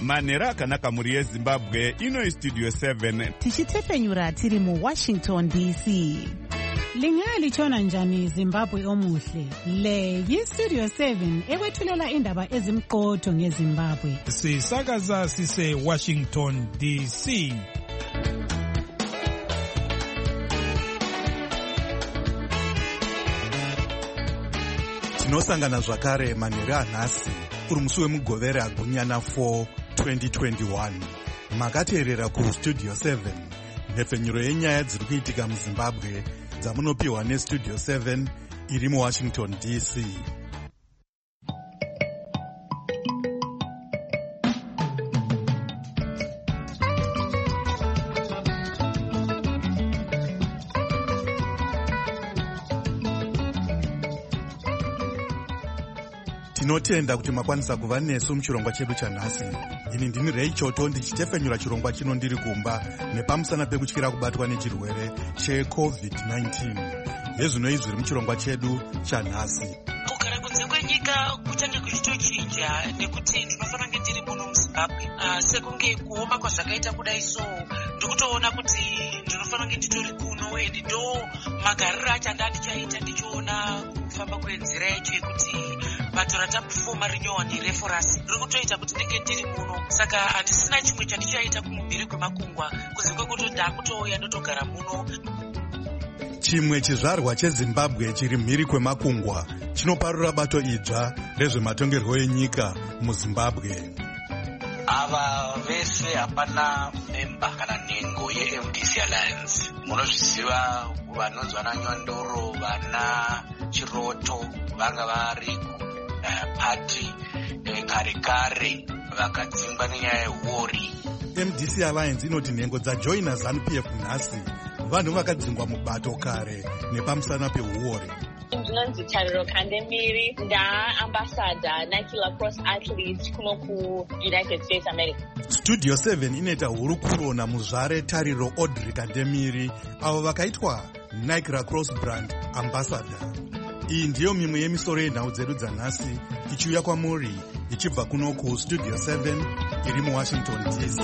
manhero akanaka mhuri yezimbabwe. Ino Studio 7 tichitefenyura tiri muWashington DC. Lingalitshona njani Zimbabwe omuhle? Le yiStudio 7 ekwethulela indaba ezimqotho ngeZimbabwe. Sisakaza sise Washington DC. Tinosangana zvakare manhero anhasi uri musi wemugovera gunyana 4 2021. Makateerera kuStudio 7, nhefenyuro yenyaya dziri kuitika muZimbabwe dzamunopiwa neStudio 7 iri muWashington DC. Tinotenda kuti makwanisa kuva nesu muchirongwa chedu chanhasi. Ini ndini Ray Choto ndichitefenyura chirongwa chino ndiri kumba nepamusana pekutyira kubatwa nechirwere cheCovid-19. Yezvino izviri muchirongwa chedu chanhasi. Kugara kunze kwenyika kuchange kuchitochinja nekuti ndinofanira kunge ndiri muno muZimbabwe. Sekunge kuoma kwazvakaita kudai so ndikutoona kuti ndinofanira kunge nditori kuno ende ndo magariro acho andichaita ndichiona kufamba kwenzira yacho yekuti bato ratapufoma rinyowani referasi riri kutoita kuti ndinge ndiri muno. Saka handisina chimwe chandichaita kumumhiri kwemakungwa kunze kwekuti ndakutouya ndotogara muno. Chimwe chizvarwa cheZimbabwe chiri mhiri kwemakungwa chinoparura bato idzva rezvematongerwo enyika muZimbabwe. Ava vese hapana memba kana nhengo yeMDC Alliance. Munozviziva vanonzi vana Nyandoro, vana Chiroto vanga vari pati kare vakadzingwa nenyaya yehuori. MDC Alliance inoti nhengo dzajoina ZANU-PF nhasi vanhu vakadzingwa mubato kare nepamusana pehuori. Ndinonzi Tariro Kandemiri, ndaambassador Nike Lacrosse Athletes kuno kuUnited States America. Studio 7 inoita hurukurona muzvare Tariro Audrey Kandemiri avo vakaitwa Nike Lacrosse Brand Ambassador. Iyi ndiyo mimwe yemisoro yenhau dzedu dzanhasi ichiuya kwamuri ichibva kuno kuStudio 7 iri muWashington DC.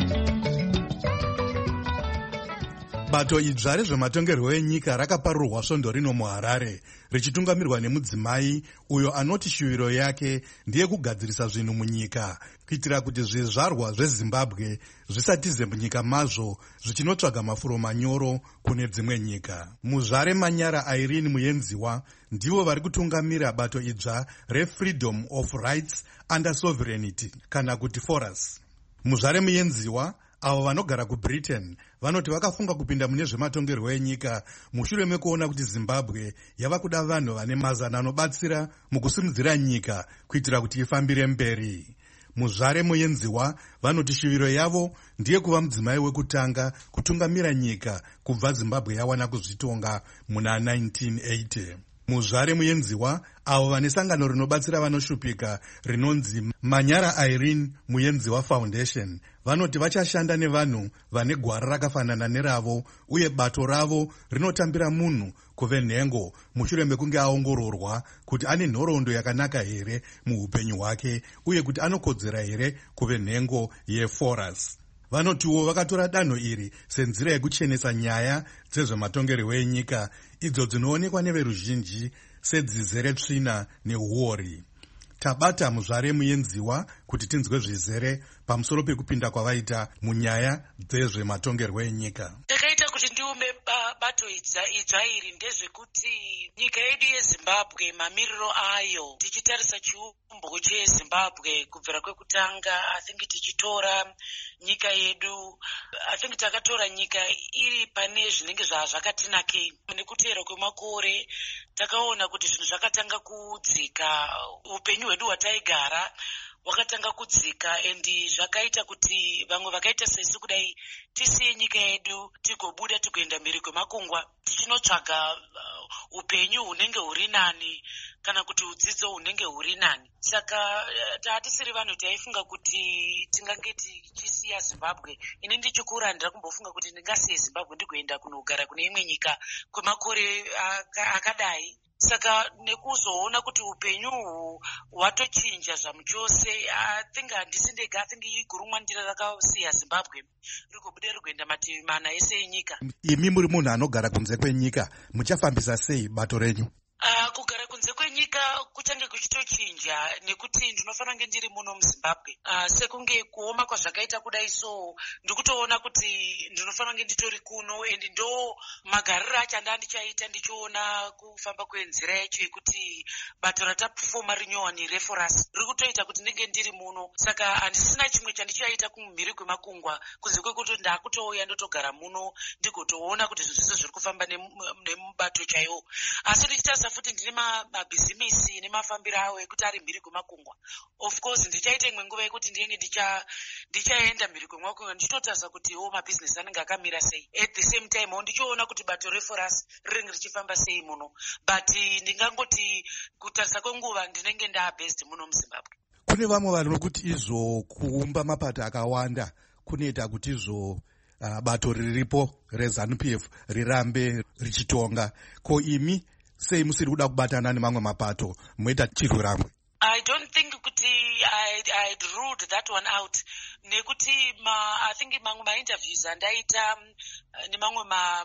Bato idzva rezvematongerwo enyika rakaparurwa svondo rino muHarare richitungamirwa nemudzimai uyo anoti shuwiro yake ndiye kugadzirisa zvinhu munyika kuitira kuti zvizvarwa zveZimbabwe zvisatize munyika mazvo zvichinotsvaga mafuro manyoro kune dzimwe nyika. Muzvare Manyara Irene Muyenziwa ndivo vari kutungamira bato idzva reFreedom of Rights Under Sovereignty kana kuti FORAS. Muzvare Muyenziwa avo vanogara kuBritain vanoti vakafunga kupinda mune zvematongerwo enyika mushure mekuona kuti Zimbabwe yava kuda vanhu vane mazana anobatsira mukusimudzira nyika kuitira kuti ifambire mberi. Muzvare Muyenziwa vanoti shuviro yavo ndiye kuva mudzimai wekutanga kutungamira nyika kubva Zimbabwe yawana kuzvitonga muna 1980. Muzvare Muyenziwa avo vane sangano rinobatsira vanoshupika rinonzi Manyara Irene Muyenziwa Foundation vanoti vachashanda nevanhu vane gwara rakafanana neravo uye bato ravo rinotambira munhu kuve nhengo mushure mekunge aongororwa kuti ane nhoroondo yakanaka here muupenyu hwake uye kuti anokodzera here kuve nhengo yeFORAS. Vanotiwo vakatora danho iri senzira yekuchenesa nyaya dzezvematongerwo enyika idzo dzinoonekwa neveruzhinji sedzizere tsvina nehuori. Tabata muzvare Muyenziwa kuti tinzwe zvizere pamusoro pekupinda kwavaita munyaya dzezvematongerwo enyika. Takaita kuti ndiume bato idzva iri ndezvekuti nyika yedu yeZimbabwe mamiriro ayo tichitarisa chiumbo cheZimbabwe kubvira kwekutanga tichitora nyika yedu takatora nyika iri pane zvinenge zvakatinakei. Nekuteera kwemakore takaona kuti zvinhu zvakatanga kudzika, upenyu hwedu hwataigara wakatanga kudzika endi zvakaita kuti vamwe vakaita sesu kudai tisiye nyika yedu tigobuda tigoenda mhiri kwemakungwa tichinotsvaga upenyu hunenge huri nani kana kuti udzidzo hunenge huri nani. Saka hatisiri vanhu taifunga kuti tingange tichisiya Zimbabwe. Ini ndichikura ndirakumbofunga kuti ndingasiye Zimbabwe ndigoenda kunogara kune imwe nyika kwemakore akadai. saka nekuzoona kuti upenyu hwatochinja zvamuchose. I think handisi ndega, I think igurumwandira rakasiya Zimbabwe rikubude rikuenda mativi mana ese enyika. Imi muri munhu anogara kunze kwenyika, muchafambisa sei bato renyu? Kugara kunze kwenyika kuchange kuchitochinja nekuti ndinofanira kunge ndiri muno muZimbabwe. Sekunge kuoma kwazvakaita kudai, so ndikutoona kuti ndinofanira kunge nditori kuno, and ndo magariro acho andichaita ndichiona kufamba kwenzira yacho yekuti bato ratapfoma renewal reference riri kutoita kuti ndinge ndiri muno. Saka handisina chimwe chandichaita kumhiri kwemakungwa kunze kwekuti ndakutouya ndotogara muno ndigotoona kuti zvinhu zvese zviri kufamba nemubato chaiwo. Asi ndichitarisa futi ndine mabhizimisi nemafambiro awo ekuti ari mhiri kwemakungwa. Of course ndichaita imwe nguva yekuti ndinenge ndichaenda mhiri kwemakungwa ndichitotarisa kuti mabhizinesi anenge akamira sei. At the same time ndichiona kuti bato reference rinenge richifamba sei muno, but ndingangoti kutarisa kwenguva ndinenge ndabased muno muZimbabwe. Kune vamwe vanhu vokuti izvo kuumba mapato akawanda kunoita kuti izvo bato riripo reZANU-PF rirambe richitonga. Ko imi sei musiri kuda kubatana nemamwe mapato moita chirwiramwe? I don't think kuti I'd ruled that one out. Nekuti I think mamwe ma-interviews andaita nemamwe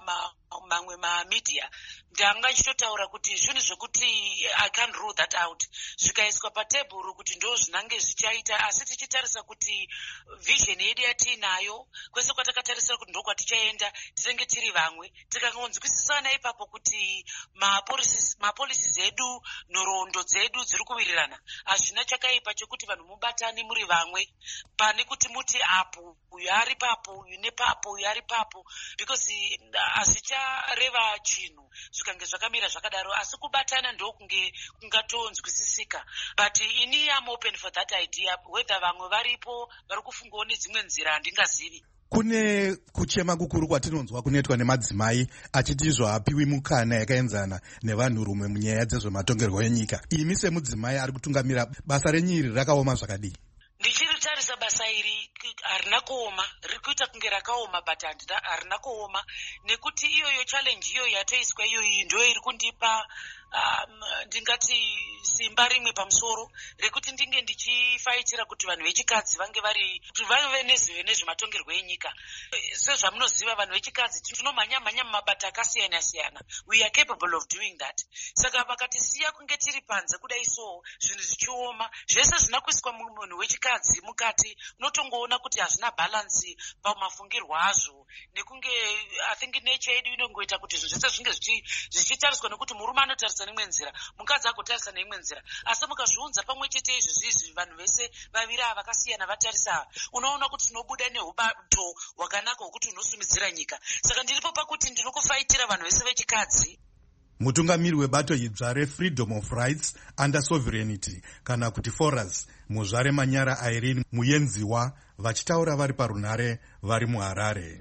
ma-media ndanga ndichitotaura kuti zvinhu zvokuti I can't rule that out. Zvikaiswa patebhuru kuti ndo zvinange zvichaita, asi tichitarisa kuti vision yedu yatiinayo kwese kwatakatarisira kuti ndokwatichaenda tinenge tiri vamwe, tikangonzwisisana ipapo kuti mapolicies edu nhoroondo dzedu dziri kuwirirana, hazvina chakaipa chokuti vanhu mubatane muri vamwe pane kuti muti apo uyu ari papo uyu nepapo uyu ari papo, because hazvichareva chinhu zvikange zvakamira zvakadaro. Asi kubatana ndokunge kungatonzwisisika, but ini am open for that idea. Whether vamwe varipo vari kufungawo nedzimwe nzira handingazivi. Kune kuchema kukuru kwatinonzwa kunoitwa nemadzimai achiti izvo hapiwi mukana yakaenzana nevanhurume munyaya dzezvematongerwo enyika. Imi semudzimai ari kutungamira, basa renyiri rakaoma zvakadii? Ndichiritarisa basa iri harina kuoma, riri kuita kunge rakaoma, but harina kuoma, nekuti iyoyo challenge iyo yatoiswa iyoyi ndo iri kundipa ndingati simba rimwe pamusoro rekuti ndinge ndichifaitira kuti vanhu vechikadzi vave nezvematongerwo enyika. Sezvamunoziva vanhu vechikadzi tinomhanya mumabata akasiyana siyana. We are capable of doing that. Saka vakatisiya kunge tiri panze kudai, so zvinhu zvichioma zvese zvina kuiswa munhu wechikadzi mukati, unotongoona kuti hazvina balance pamafungirwo azvo, nekunge I think nature yedu inongoita kuti zvinhu zvese zvinge zvichitariswa nekuti murume anotarisa neimwe nzira, mukadzi agotarisa neimwe nzira. Asi mukazviunza pamwe chete izvizvi vanhu vese vaviri ava vakasiyana vatarisa, unoona kuti tinobuda neubato hwakanaka hwokuti unosumidzira nyika. Saka ndiripo pakuti ndinokufaitira vanhu vese vechikadzi. Mutungamiri webato idzva reFreedom of Rights Under Sovereignty kana kuti FORAS, Muzvare Manyara Irene Muyenziwa, vachitaura vari parunhare vari muHarare.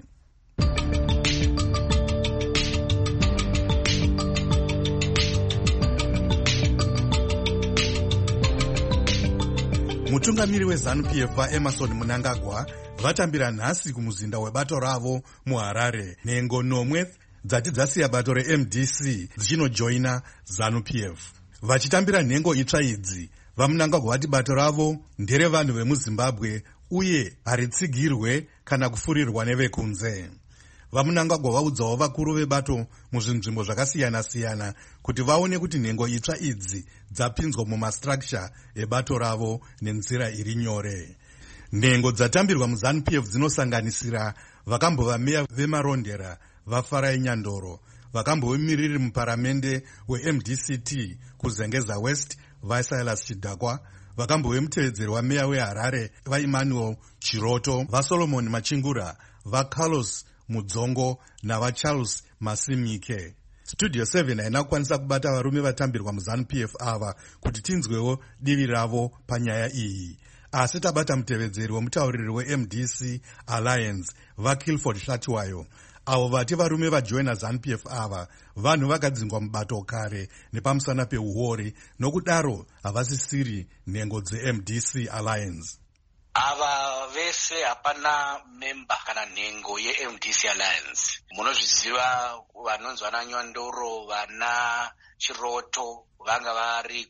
Mutungamiri weZANU-PF vaEmerson Mnangagwa vatambira nhasi kumuzinda webato ravo muHarare, nhengo nomwe dzati dzasiya bato reMDC dzichinojoina ZANU-PF. Vachitambira nhengo itsva idzi, vaMnangagwa vati bato ravo nderevanhu vemuZimbabwe uye haritsigirwe kana kufurirwa nevekunze. VaMnangagwa vaudzawo vakuru vebato muzvinzvimbo zvakasiyana siyana kuti vaone kuti nhengo itsva idzi dzapinzwa mumastructure ebato ravo nenzira iri nyore. Nhengo dzatambirwa muZANU-PF dzinosanganisira vakambova meya vemarondera vaFarai Nyandoro, vakambovemiriri muparamende weMDCT kuZengeza West vaSilas Chidhakwa, vakambovemutevedzeri wameya weHarare vaEmmanuel Chiroto, vaSolomon Machingura, vaCarlos Mudzongo navaCharles Masimike. Studio 7 haina kukwanisa kubata varume vatambirwa muZANU-PF ava kuti tinzwewo divi ravo panyaya iyi. Asi tabata mutevedzeri wemutauriri weMDC Alliance vaKilford Shatiwayo, avo vati varume vajoina ZANU-PF ava vanhu vakadzingwa mubato kare nepamusana peuhori, nokudaro havasisiri nhengo dzeMDC Alliance. ava vese hapana memba kana nhengo yeMDC Alliance. Munozviziva vanonzi vana Nyandoro, vana Chiroto vanga vari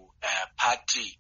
kupati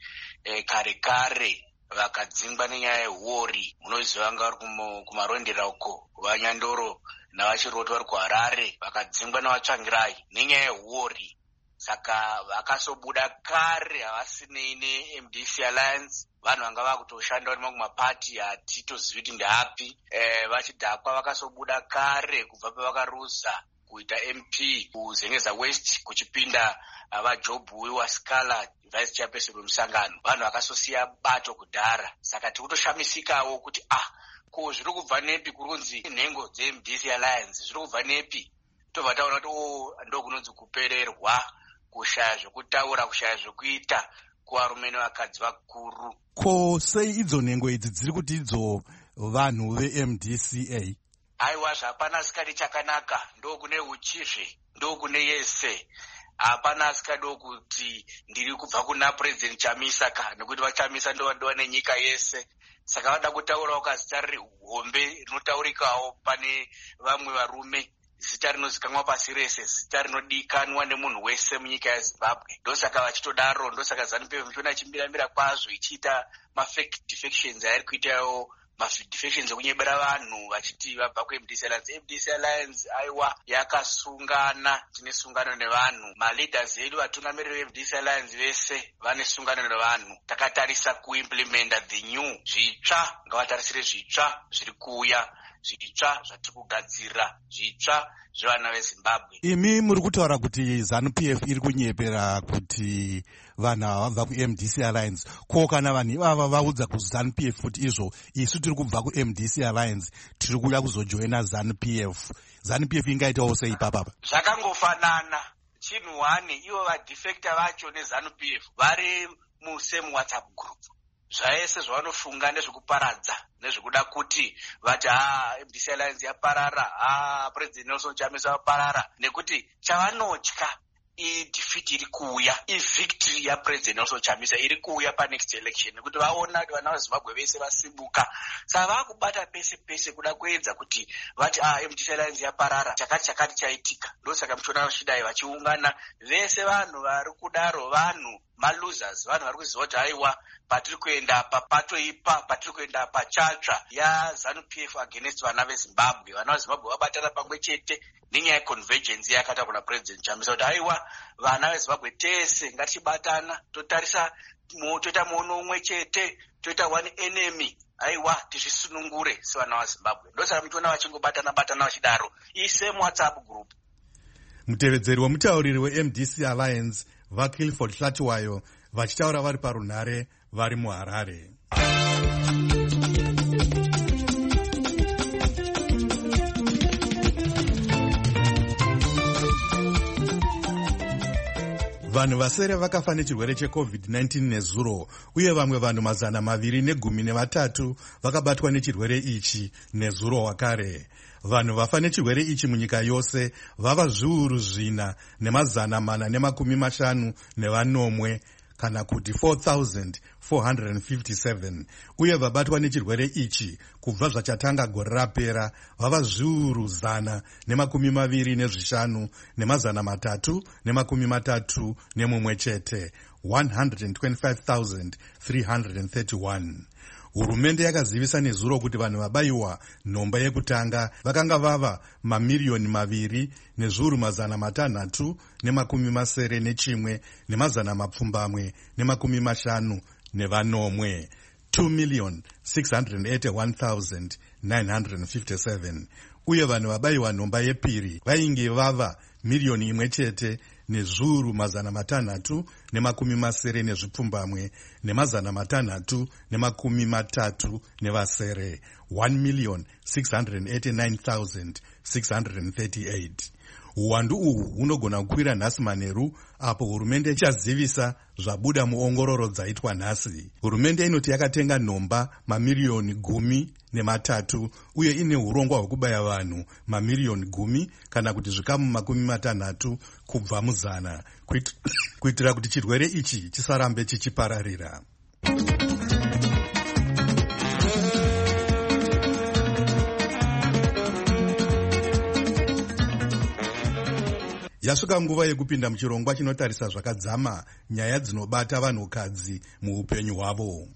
kare vakadzingwa nenyaya yehuori. Munozviziva vanga vari kumarondera uko, vaNyandoro navaChiroto vari kuHarare vakadzingwa navaTsvangirai nenyaya yehuori. Saka vakasobuda kare, havasinei neMDC Alliance. Vanhu vanga vakutoshanda vari kumapati hatitozivi kuti ndeapi. Vachidhakwa vakasobuda kare kubva pavakaruza kuita MP kuZengeza West, kuchipinda vaJobu Waskala vice chairperson wemusangano. Vanhu vakasosiya bato kudhara. Saka tikutoshamisikawo kuti ko zviri kubva nepi kurunzi nhengo dzeMDC Alliance zviri kubva nepi. Tobva taona kuti ndokunonzi kupererwa, kushaya zvekutaura, kushaya zvekuita kuvarume nevakadzi vakuru. Ko sei idzo nhengo idzi dziri kuti idzo vanhu veMDCA? Aiwa, hapana asikadi chakanaka, ndokune uchizve, ndokune yese. Hapana asikadi kuti ndiri kubva kuna President Chamisa nekuti vaChamisa ndova nenyika yese. Saka vada kutaurawo kazita hombe rinotaurikawo pane vamwe varume, zita rinozikanwa pasi rese, zita rinodikanwa nemunhu wese munyika yeZimbabwe. Ndosaka vachitodaro, ndosaka ZANU-PF muchiona ichimiramira kwazvo ichiita mafake defections airi kuitawo defections ekunyebera vanhu vachiti vabva kuMDC Alliance. MDC Alliance aiwa yakasungana, tine sungano nevanhu. Maleaders edu vatungamiriri veMDC Alliance vese vane sungano nevanhu. Takatarisa kuimplementa the new, zvitsva, ngavatarisire zvitsva zviri kuuya, zvitsva zvatiri kugadzira, zvitsva zvevana veZimbabwe. Imi muri kutaura kuti ZANU-PF iri kunyepera kuti vanhu vabva kuMDC Alliance. Ko kana vanhu ivava vaudza kuZANU-PF kuti izvo isu tiri kubva kuMDC Alliance tiri kuuya kuzojoina ZANU-PF, ZANU-PF ingaitawo sei ipapapa? Zvakangofanana. Chinhu wane, ivo vadefecta vacho neZANU-PF vari musame WhatsApp group. Zvaese zvavanofunga nezvekuparadza, nezvekuda kuti vati MDC Alliance yaparara, President Nelson Chamisa yaparara, nekuti chavanotya idefeat iri kuuya, ivictory yaPresident Nelson Chamisa iri kuuya panext election, nekuti vaona kuti vana veZimbabwe vese vasimbuka. Saka vakubata pese pese kuda kuedza kuti vati MDC Alliance yaparara, chakati chaitika. Ndosaka muchiona vachidai vachiungana vese vanhu vari kudaro, vanhu malosers, vanhu vari kuziva kuti aiwa patiri kuenda patoipa, patiri kuenda pachatsva yaZANU-PF against vana veZimbabwe. Vana veZimbabwe vabatana pamwe chete nenyaya yeconvergence yakata kuna President Chamisa kuti aiwa vana veZimbabwe tese ngatichibatana, totarisa toita muono umwe chete, toita one enemy. Aiwa tizvisunungure sevana veZimbabwe. Ndosaka muchiona vachingobatana vachidaro, isame WhatsApp group. Mutevedzeri wemutauriri weMDC Alliance vaCliford Hlatiwayo vachitaura vari parunhare vari muHarare. Vanhu vasere vakafa nechirwere cheCovid-19 nezuro, uye vamwe vanhu 213 vakabatwa nechirwere ichi nezuro wakare. Vanhu vafa nechirwere ichi munyika yose vava zviuru 4,450 kana kuti 4,457, uye vabatwa nechirwere ichi kubva zvachatanga gore rapera vava zviuru 125,331 chete, 125,331. Hurumende yakazivisa nezuro kuti vanhu vabayiwa nhomba yekutanga vakanga vava 2,2,2,671,950. 2,681,957, uye vanhu vabayiwa nhomba yepiri vainge vava 1,000,000 chete (6,630,630 1,689,638). Uwandu uhu hunogona kukwira nhasi manheru apo hurumende ichazivisa zvabuda muongororo dzaitwa nhasi. Hurumende inoti yakatenga nhomba 10,013,000 uye ine hurongwa hwekubaya vanhu 10,000,000 kana kuti zvikamu 60 kubva muzana kuitira kuti chirwere ichi chisarambe chichipararira. Yasvika nguva yekupinda muchirongwa chinotarisa zvakadzama nyaya dzinobata vanhukadzi muupenyu hwavo.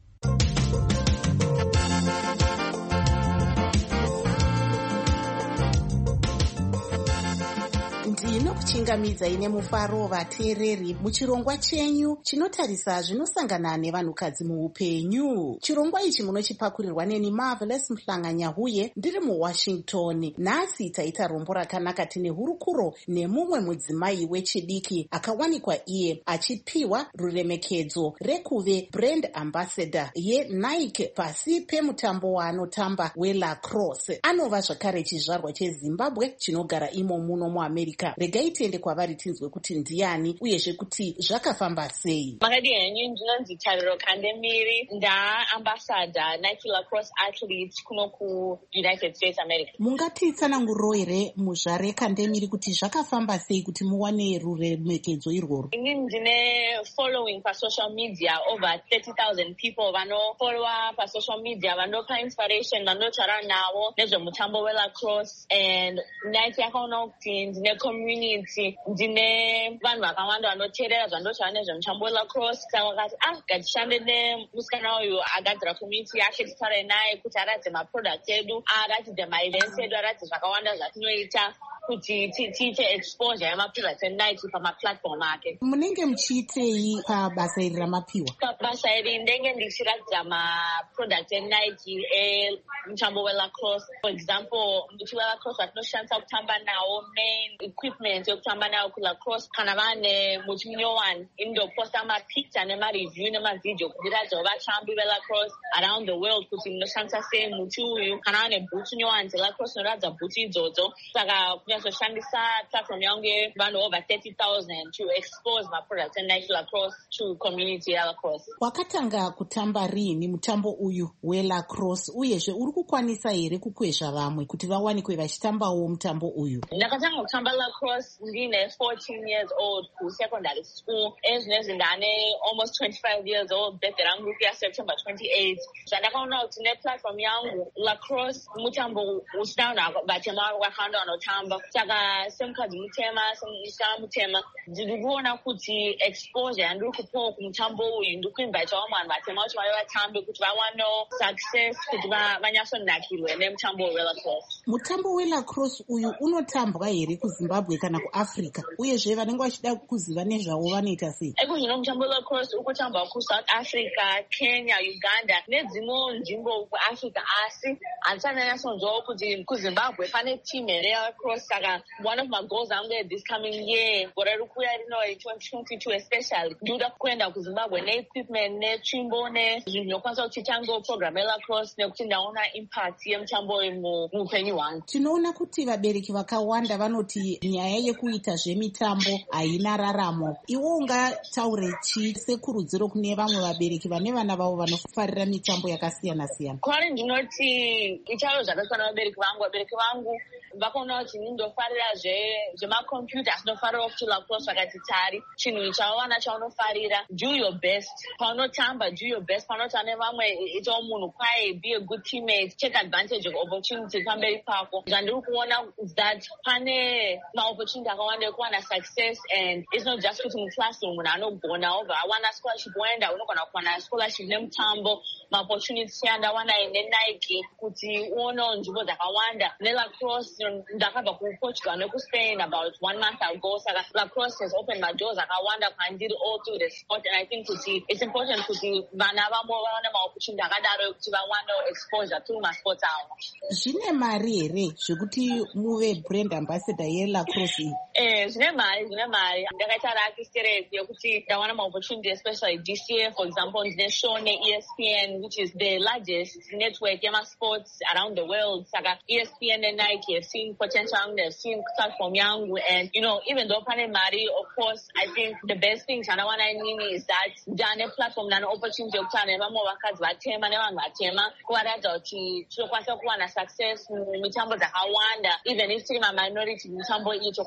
Ndinokuchingamidzai nemufaro vateereri muchirongwa chenyu chinotarisa zvinosangana nevanhukadzi muupenyu. Chirongwa ichi munochipakurirwa neni Marvelous Mhlanganyahuye ndiri muWashington. Nhasi taita rombo rakanaka tine hurukuro nemumwe mudzimai wechidiki akawanikwa iye achipiwa ruremekedzo rekuve brand ambassador yeNike pasi pemutambo waanotamba weLacrosse. Anova zvakare chizvarwa cheZimbabwe chinogara imo muno muAmerica. Regai tiende kwavari tinzwe kuti ndiani uyezve kuti zvakafamba sei. Makadi henyu ndinonzi Tariro Kandemiri, ndaambassador Nike Lacrosse athletes kuno kuUnited States America. Mungatitsananguriro here muzvare Kandemiri kuti zvakafamba sei kuti muwane ruremekedzo irworwo? Inini ndine following pasocial media over 30,000 people vanofollowa pasocial media vanopa inspiration vanotaura navo nezvemutambo weLacrosse, and Nike yakaona kuti ndine community, ndine vanhu vakawanda vanoteerera zvandotaura nezvemutambo weLacrosse. Saka vakati ngatishande nemusikana uyu agadzira community yake, titaure naye kuti aratidze maproduct edu, aratidze maevents edu, aratidze zvakawanda zvatinoita kuti tiite exposure yamaproducts eNike pamaplatform ake. Munenge muchiitei pabasa iri ramapiwa? Pabasa iri ndenge ndichiratidza maproducts eNike emutambo weLacrosse. For example, muti weLacrosse watinoshandisa kutamba nawo, main equipment yokutamba nawo kuLacrosse. Kana vane muti munyowani, indoposta mapicture nemareview nemavideo kudiratidza vatambi veLacrosse around the world kuti munoshandisa sei muti uyu. Kana vane boots nyowani dzeLacrosse noratidza boots idzodzo. Saka kunyazoshandisa platform yangu yevanhu over 30,000 to expose my products and Nike Lacrosse to community yaLacrosse. Wakatanga kutamba rini mutambo uyu weLacrosse uyezve uri kukwanisa here kukwezva vamwe kuti vawanikwe vachitambawo mutambo uyu? Ndakatanga kutamba Lacrosse ndine 14 years old kusecondary school. Ezvinezvi ndane almost 25 years old. Birthday rangu September 28. Zvandakaona kuti neplatform yangu Lacrosse mutambo usina vanhu vatema vakawanda vanotamba. Saka semukadzi mutema, semusikana mutema, ndiri kuona kuti exposure yandiri kupawo kumutambo uyu ndiri kuinvitawo vanhu vatema kuti vave vatambe kuti vawanewo success, kuti vanyatsonakirwe nemutambo weLacrosse. Mutambo weLacrosse uyu unotambwa here kuZimbabwe kana kuAfrica? Uyezve vanenge vachida kuziva nezvawo vanoita sei? Zvino mutambo weLacrosse uri kutambwa kuSouth Africa, Kenya, Uganda nedzimwewo nzvimbo kuAfrica, asi handisanyanyasonzwawo kuti kuZimbabwe pane team here yeLacrosse. Saka one of my goals angu this coming year, gore rikuya rino 2022 especially, ndinoda kuenda kuZimbabwe neequipment netsvimbo nezvinhu zvinokwanisa kuti titangewo program yeLacrosse nekuti ndaona impact yemutambo uyu muupenyu hwangu. Tinoona kuti vabereki vakawanda vanoti nyaya yekuita zvemitambo haina raramo. Iwo ungataure chi sekurudziro kune vamwe vabereki vane vana vavo vanofarira mitambo yakasiyana siyana? Kwari ndinoti itauro zvakasiyana vabereki vangu. Vabereki vangu vakaona kuti nindofarira zvemakombiyuta asinofarira kuti Lacrosse vakati tari chinhu chavawana chaunofarira, do your best. Paunotamba, do your best. Panotaura nevamwe, itawo munhu kwaye, be a good teammate, take advantage of opportunity pamberi pako. Zvandiri kuona that pane maopportunity akawanda ekuwana success, and it's not just kuti muclassroom munhu anogona obva awana scholarship woenda, unogona kuwana scholarship nemutambo. Maopportunity andawana neNike kuti uonewo nzvimbo dzakawanda. NeLacrosse ndakabva kuPortugal nekuSpain about 1 month ago. Saka Lacrosse has opened my doors akawanda kwandiri all through the sport, and I think kuti it's important kuti vana vamwe vaone maopportunity akadaro ekuti vawanewo exposure through masports avo. Zvine mari here zvekuti muve brand ambassador yeLacrosse iyi? Zvine mari. Ndakaita raki straight yekuti ndawana maopportunity, especially this year. For example, ndine show neESPN, which is the largest network yemasports around the world. Saka ESPN and Nike have seen potential, they've seen platform yangu, and even though pane mari, of course, I think the best thing chanawana inini is that ndane platform nane opportunity yokutana nevamwe vakadzi vatema nevanhu vatema kuvaratidza kuti tinokwanisa kuwana success mumitambo dzakawanda. Even if tiri maminority mitambo iyi tokwanisa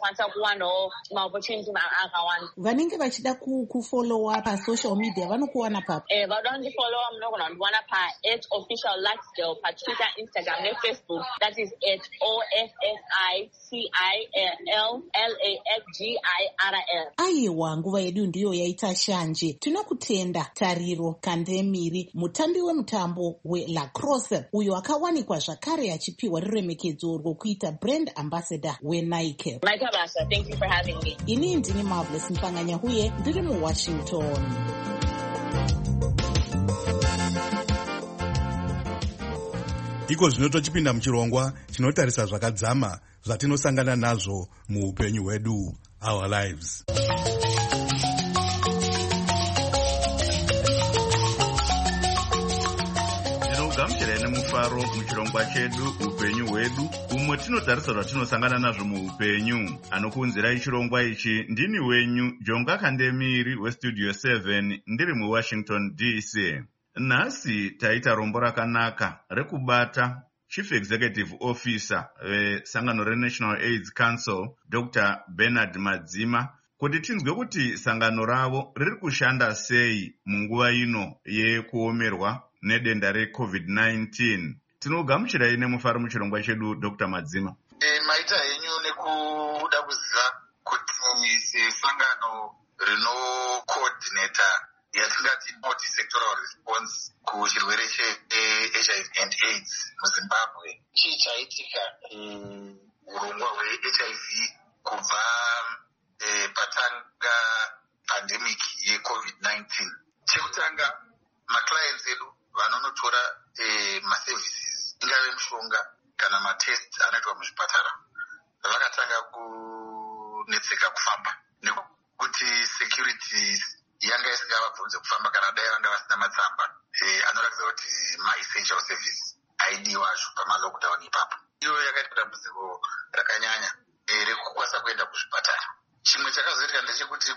kuwanawo maopportunity akawanda. Vanenge vachida kufollowa pasocial media vanokuwana papo? Vanoda kundifollowa munogona kundiwana @officiallifestyle paTwitter, Instagram neFacebook. That is @OFFICILLAXGIRL. Aiwa, nguva yedu ndiyo yaita shanje. Tinokutenda Tariro Kandemiri, mutambi wemutambo weLacrosse, uyo akawanikwa zvakare achipiwa ruremekedzo rwokuita brand ambassador weNike. Maita basa, thank you for having me. Ini ndini Marvelous Mpanganyahuye, ndiri muWashington. Iko zvino tochipinda muchirongwa chinotarisa zvakadzama zvatinosangana nazvo muupenyu hwedu, our lives. Gamuchirai nemufaro muchirongwa chedu upenyu hwedu, umwe tinotarisa zvatinosangana nazvo muupenyu. Anokuunzirai chirongwa ichi ndini wenyu Jonga Kandemiri westudio 7 ndiri muWashington DC. Nhasi taita rombo rakanaka rekubata Chief Executive Officer vesangano reNational AIDS Council Dr. Bernard Madzima kuti tinzwe kuti sangano ravo riri kushanda sei munguva ino yekuomerwa nedenda reCovid-19. Tinogamuchirai nemufaro muchirongwa chedu Dr. Madzima. Maita henyu nekuda kuziva kuti sesangano rinocoordinata yatingati multi-sectoral response kuchirwere che-HIV and AIDS muZimbabwe. Chii chaitika urongwa hwe-HIV kubva patanga pandemic ye-COVID-19. Chekutanga, maclients edu vanonotora maservices, ingave mishonga kana matest anoitwa muzvipatara, vakatanga kunetseka kufamba nekuti securities yanga isingavabvunze kufamba kana dai vanga vasina matsamba anoratidza kuti ma-essential service aidiwa zvo pamalockdown ipapo. Iyo yakaita dambudziko rakanyanya rekukwanisa kuenda kuzvipatara. Chimwe chakazoitika ndechekuti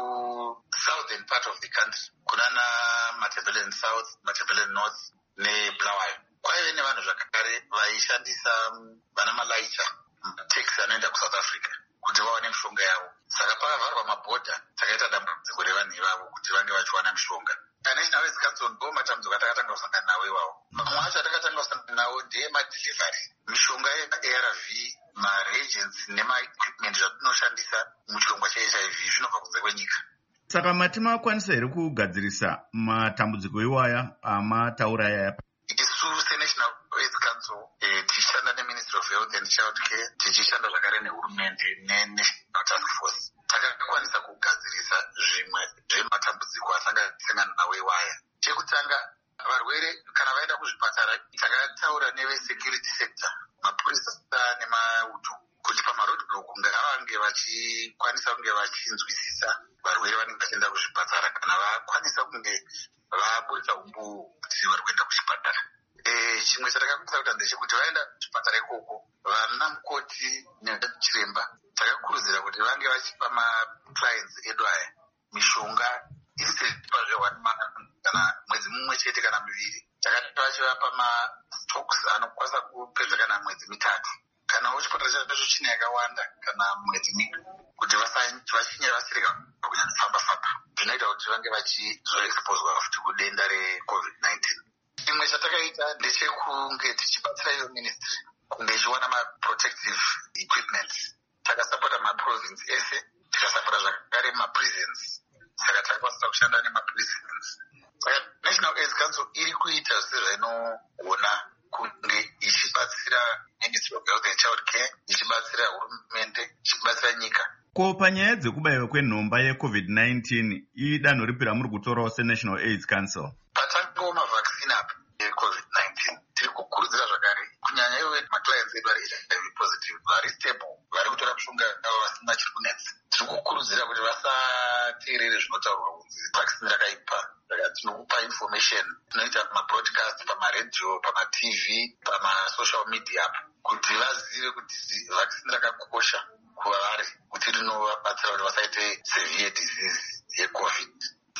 ku-southern part of the country, kunana Matabeleland South, Matabeleland North neBulawayo, kwaive nevanhu zvakare vaishandisa vana malaicha taxi anoenda kuSouth Africa kuti vawane mishonga yavo. Saka pakavharwa mabhodha, takaita dambudziko revanhu ivavo kuti vange vachiwana mishonga. National AIDS Council ndo matambudziko atakatanga kusangana nawo iwawo. Mamwe acho atakatanga kusangana nawo ndeemadelivery, mishonga yeARV, ma-reagents nema-equipment zvatinoshandisa muchirongwa che-HIV zvinobva kunze kwenyika. Saka matimakwanisa here kugadzirisa matambudziko iwaya amataura yaya? Isu seNational AIDS Council tichishanda neMinistry of Health and Child Care, tichishanda zvakare nehurumende neNational Task Force. Takakwanisa kugadzirisa zvimwe zvematambudziko asangana nawo iwaya. Chekutanga, varwere kana vaenda kuzvipatara, takataura neve-security sector, mapurisa nemauto, kuti pamaroadblock ngavange vachikwanisa kunge vachinzwisisa varwere vanenge vachienda kuzvipatara kana vakwanisa kunge vaburitsa umbu kuti vari kuenda kuchipatara. Chimwe chatakakwanisa kuita ndechekuti vaenda kuchipatara ikoko, vana mukoti nechiremba takakurudzira kuti vange vachipa maclients edu aya mishonga isiripa zve1 month kana mwedzi mumwe chete kana miviri. Takati vachivapa mastocks anokwanisa kupedza kana mwedzi mitatu. Kana chipatara chacho chine yakawanda kana mwedzi miviri, kuti vachinge vasirika kunyanyofamba-famba, zvinoita kuti vange vachizoexposwa futi kudenda reCovid-19. Chimwe chatakaita ndechekunge tichibatsira iyo ministry kunge ichiwana ma-protective equipment. Takasapota ma-province ese, tikasapota zvakare ma-prisons. Saka takakwanisa kushanda nema-prisons. Saka National AIDS Council iri kuita zvese zvainogona kunge ichibatsira Ministry of Health and Child Care, ichibatsira hurumende, ichibatsira nyika. Ko panyaya dzekubayiwa kwenhomba yeCovid-19 idanho ripi ramuri kutorawo seNational AIDS Council? Patangawo mavhakisini apa eCovid-19, tiri kukurudzira zvakare kunyanya iwe maclients edu vari HIV positive, vari stable, vari kutora mishonga yavo vasina chiri kunetsa. Tiri kukurudzira kuti vasateerere zvinotaurwa kunzi vhakisini rakaipa. Tinokupa information, tinoita mabroadcast pamaredhiyo, pamaTV, pamasocial media kuti vazive kuti vhakisini rakakosha kuva vari, kuti rinovabatsira kuti vasaite severe disease yeCovid.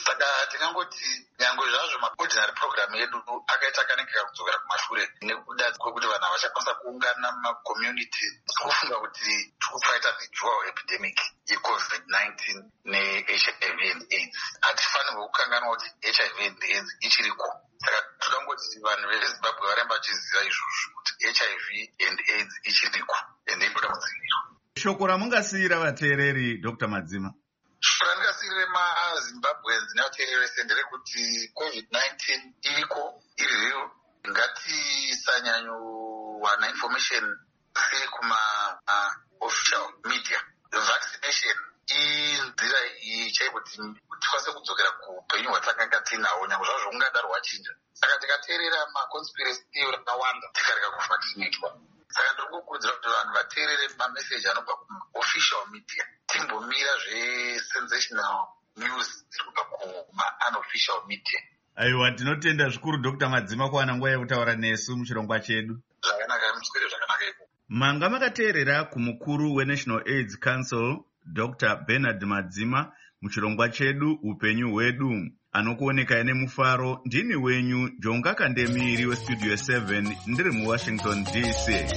saka tingangoti nyangwe zvazvo maordinary program edu akaita akanengeka kudzokera kumashure nekuda kwekuti vanhu havachakwanisa kuungana mumacommunity. tikufunga kuti tikufaita the dual epidemic yecovid-19 nehiv and aids. hatifanirwe kukanganwa kuti hiv and aids ichiriko. saka todangoti vanhu vezimbabwe varamba vachiziva izvozvo kuti hiv and aids ichiriko ende inoda kudzivirwa. shoko ramungasiyira vateereri Dr. Madzima? shoko randingasiyire mazimbabweans nevateereri vese nderekuti covid-19 iriko, iri real. ngatisanyanyowana information siri kuma-official media. Vaccination inzira chaipo kuti tikwanise kudzokera kuupenyu hwatakanga tinahwo nyangwe zvazvo kungadaro hwachinja. saka tikateerera maconspiracy theory akawanda tikareka kuvaccinatwa. saka ndiri kukurudzira kuti vanhu vateerere mameseji anobva kuma-official media, timbomira zvesensational news dziri kubva kuma-unofficial media. Aiwa, tinotenda zvikuru Dr. Madzima kuwana nguva yekutaura nesu muchirongwa chedu. Zvakanaka, muswere zvakanaka iko. Manga makateerera kumukuru weNational AIDS Council Dr. Bernard Madzima muchirongwa chedu upenyu hwedu. Anokuonekai nemufaro ndini wenyu Jonga Kandemiri weStudio 7 ndiri muWashington DC.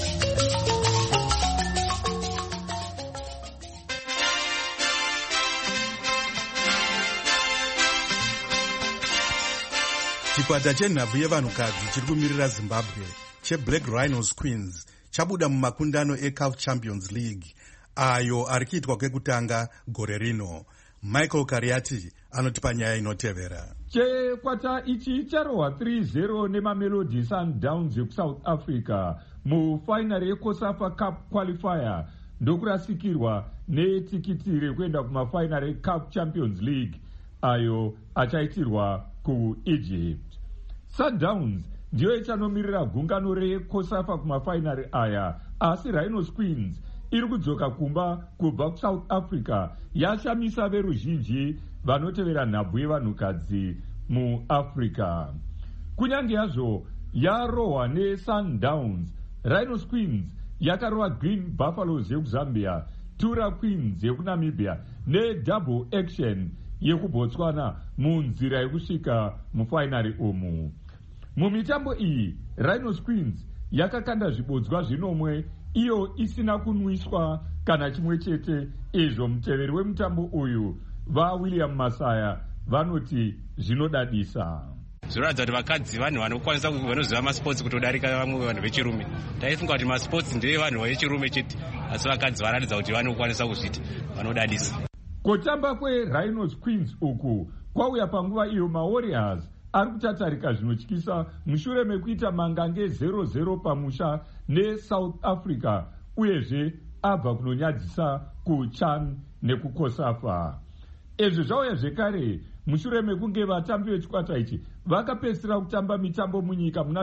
chikwata chenhabvu yevanhukadzi chiri kumirira zimbabwe cheBlack Rhinos Queens chabuda mumakundano eCAF Champions League ayo ari kuitwa kwekutanga gore rino. Michael Kariati anotipa nyaya inotevera. Chikwata ichi charohwa 3-0 nemamelodi Sundowns yekusouth Africa mufainari yeCOSAFA Cup qualifier ndokurasikirwa netikiti rekuenda kumafainari eCAF Champions League ayo achaitirwa kuEgypt. Sundowns ndiyo ichanomirira gungano reCOSAFA kumafainari aya, asi Rhinos Queens iri kudzoka kumba kubva kuSouth Africa yashamisa veruzhinji vanotevera nhabvu yevanhukadzi muAfrica. Kunyange yazvo yarohwa neSundowns, Rhinos Queens yakarohwa Green Buffaloes yekuzambia, Tura Queens yekunamibia neDouble Action yekuBotswana munzira yekusvika mufainari umu. Mumitambo iyi Rhinos Queens yakakanda zvibodzwa zvinomwe iyo isina kunwiswa kana chimwe chete. Izvo muteveri wemutambo uyu vaWilliam Masaya vanoti zvinodadisa. Zvinoratidza kuti vakadzi vanhu vanokwanisa vanoziva masports kutodarika vamwe vanhu vechirume. Taifunga kuti masports ndevanhu vechirume chete, asi vakadzi varatidza kuti vanokwanisa kuzviti, vanodadisa. Kutamba kweRhinos Queens uku kwauya panguva iyo maWarriors ari kutatarika zvinotyisa mushure mekuita mangange 0-0 pamusha neSouth Africa, uyezve abva kunonyadzisa kuChan nekuCOSAFA. Izvi zvauya zvekare mushure mekunge vatambi vechikwata ichi vakapedzisira kutamba mitambo munyika muna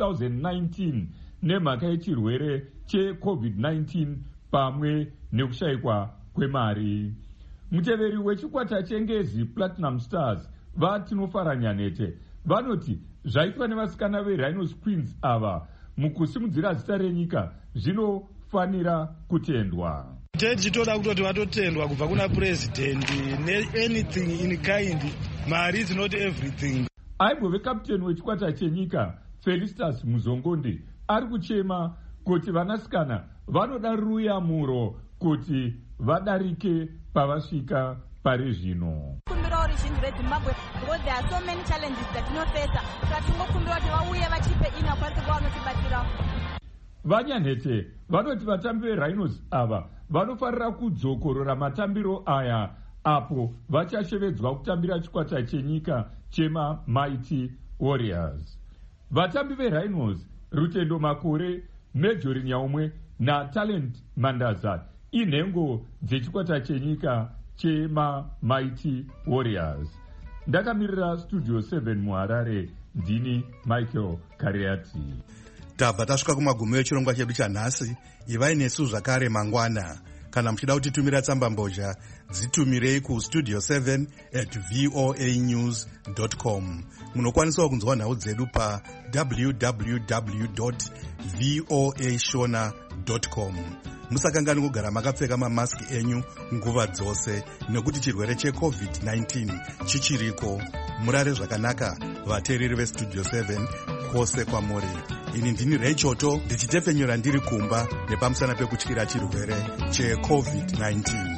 2019 nemhaka yechirwere cheCovid-19 pamwe nekushayikwa kwemari. Muteveri wechikwata chengezi Platinum Stars vaTinofara Nyanete vanoti zvaitwa nevasikana veRhinos Queens ava mukusimudzira zita renyika zvinofanira kutendwa. Tichitoda kutoti vatotendwa kubva kuna president ne-anything in kind. Mari is not everything. Aibove kapteni wechikwata chenyika Felicitas Muzongonde ari kuchema kuti vanasikana vanoda ruyamuro kuti vadarike pavasvika pari zvino. Kumbira origin reZimbabwe because there are so many challenges that no face. Tatingokumbira kuti vauye vachipe inequality kwavanotibatira. Vanyanhete vanoti vatambi veRhinos ava vanofarira kudzokorora matambiro aya apo vachashevedzwa kutambira chikwata chenyika chema Mighty Warriors. Vatambi veRhinos Rutendo Makore, Major Nyaumwe naTalent Mandaza inhengo dzechikwata chenyika chema Mighty Warriors. Ndakamirira Studio 7 muHarare, ndini Michael Kariati. Tabva tasvika kumagumo echirongwa chedu chanhasi. Ivai nesu zvakare mangwana. Kana muchida kutitumira tsamba mbozha, dzitumirei kustudio7@voanews.com. Munokwanisawo kunzwa nhau dzedu pa www.voashona.com. Musakangani kugara makapfeka mamaski enyu nguva dzose nekuti chirwere cheCovid-19 chichiriko. Murare zvakanaka vateereri vestudio 7 kwose kwamuri. Ini ndini Rechoto ndichitefenyura ndiri kumba nepamusana pekutyira chirwere cheCovid-19.